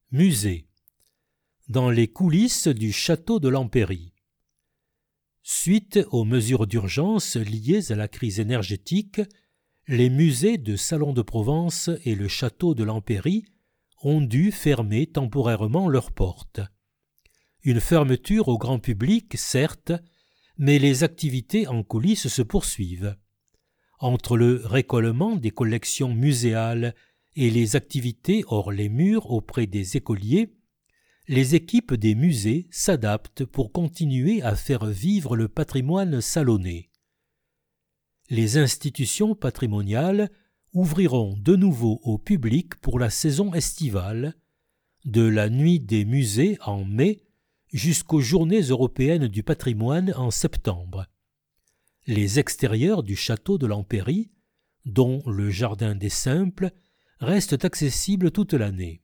Musée. Dans les coulisses du château de l'Empéry. Suite aux mesures d'urgence liées à la crise énergétique, les musées de Salon de Provence et le château de l'Empéry ont dû fermer temporairement leurs portes. Une fermeture au grand public, certes, mais les activités en coulisses se poursuivent. Entre le récolement des collections muséales et les activités hors les murs auprès des écoliers, les équipes des musées s'adaptent pour continuer à faire vivre le patrimoine salonnais. Les institutions patrimoniales ouvriront de nouveau au public pour la saison estivale, de la Nuit des musées en mai jusqu'aux Journées européennes du patrimoine en septembre. Les extérieurs du château de l'Empéry, dont le jardin des Simples, restent accessibles toute l'année.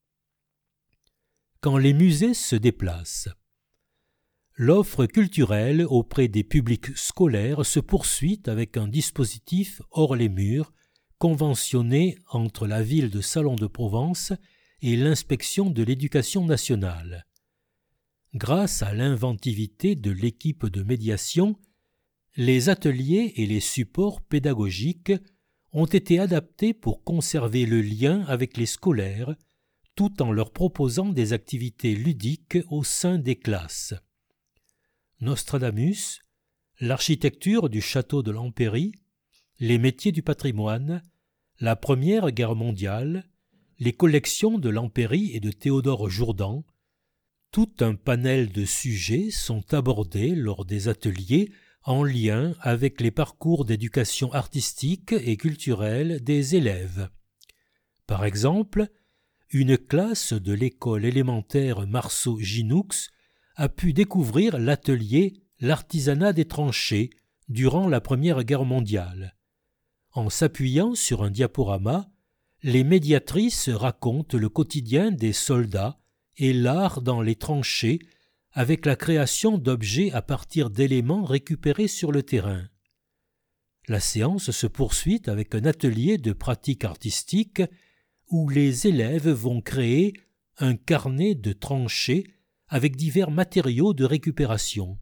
Quand les musées se déplacent. L'offre culturelle auprès des publics scolaires se poursuit avec un dispositif hors les murs, conventionné entre la ville de Salon de Provence et l'inspection de l'éducation nationale. Grâce à l'inventivité de l'équipe de médiation, les ateliers et les supports pédagogiques ont été adaptés pour conserver le lien avec les scolaires, tout en leur proposant des activités ludiques au sein des classes. Nostradamus, l'architecture du château de l'Empéry, les métiers du patrimoine, la Première Guerre mondiale, les collections de l'Empéry et de Théodore Jourdan, tout un panel de sujets sont abordés lors des ateliers en lien avec les parcours d'éducation artistique et culturelle des élèves. Par exemple, une classe de l'école élémentaire Marceau-Ginoux a pu découvrir l'atelier « L'artisanat des tranchées » durant la Première Guerre mondiale. En s'appuyant sur un diaporama, les médiatrices racontent le quotidien des soldats et l'art dans les tranchées avec la création d'objets à partir d'éléments récupérés sur le terrain. La séance se poursuit avec un atelier de pratique artistique où les élèves vont créer un carnet de tranchées avec divers matériaux de récupération.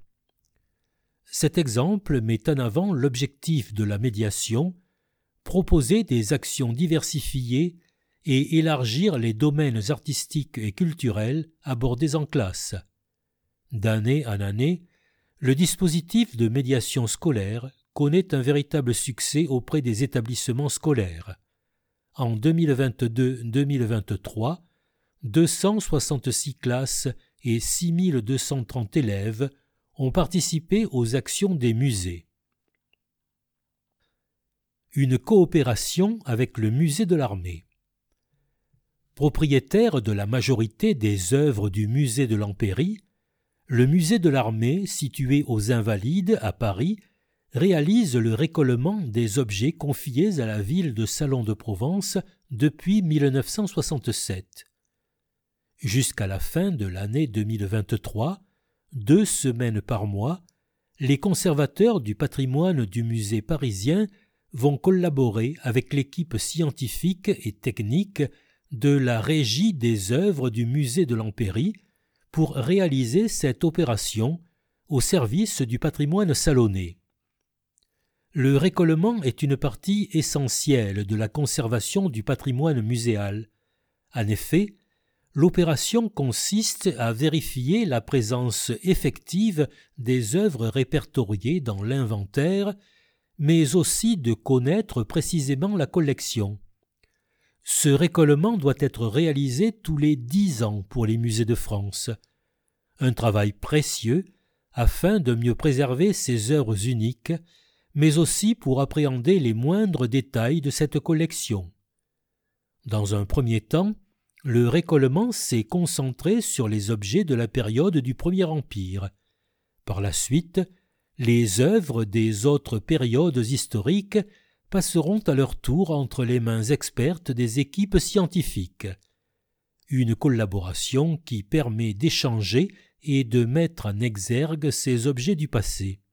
Cet exemple met en avant l'objectif de la médiation, proposer des actions diversifiées et élargir les domaines artistiques et culturels abordés en classe. D'année en année, le dispositif de médiation scolaire connaît un véritable succès auprès des établissements scolaires. En 2022-2023, 266 classes et 6230 élèves ont participé aux actions des musées. Une coopération avec le musée de l'Armée. Propriétaire de la majorité des œuvres du musée de l'Empéry, le musée de l'Armée, situé aux Invalides à Paris, réalise le récolement des objets confiés à la ville de Salon de Provence depuis 1967. Jusqu'à la fin de l'année 2023, 2 semaines par mois, les conservateurs du patrimoine du musée parisien vont collaborer avec l'équipe scientifique et technique de la Régie des œuvres du musée de l'Empéry pour réaliser cette opération au service du patrimoine salonnais. Le récolement est une partie essentielle de la conservation du patrimoine muséal. En effet, l'opération consiste à vérifier la présence effective des œuvres répertoriées dans l'inventaire, mais aussi de connaître précisément la collection. Ce récolement doit être réalisé tous les 10 ans pour les musées de France. Un travail précieux afin de mieux préserver ces œuvres uniques, mais aussi pour appréhender les moindres détails de cette collection. Dans un premier temps, le récolement s'est concentré sur les objets de la période du Premier Empire. Par la suite, les œuvres des autres périodes historiques passeront à leur tour entre les mains expertes des équipes scientifiques. Une collaboration qui permet d'échanger et de mettre en exergue ces objets du passé.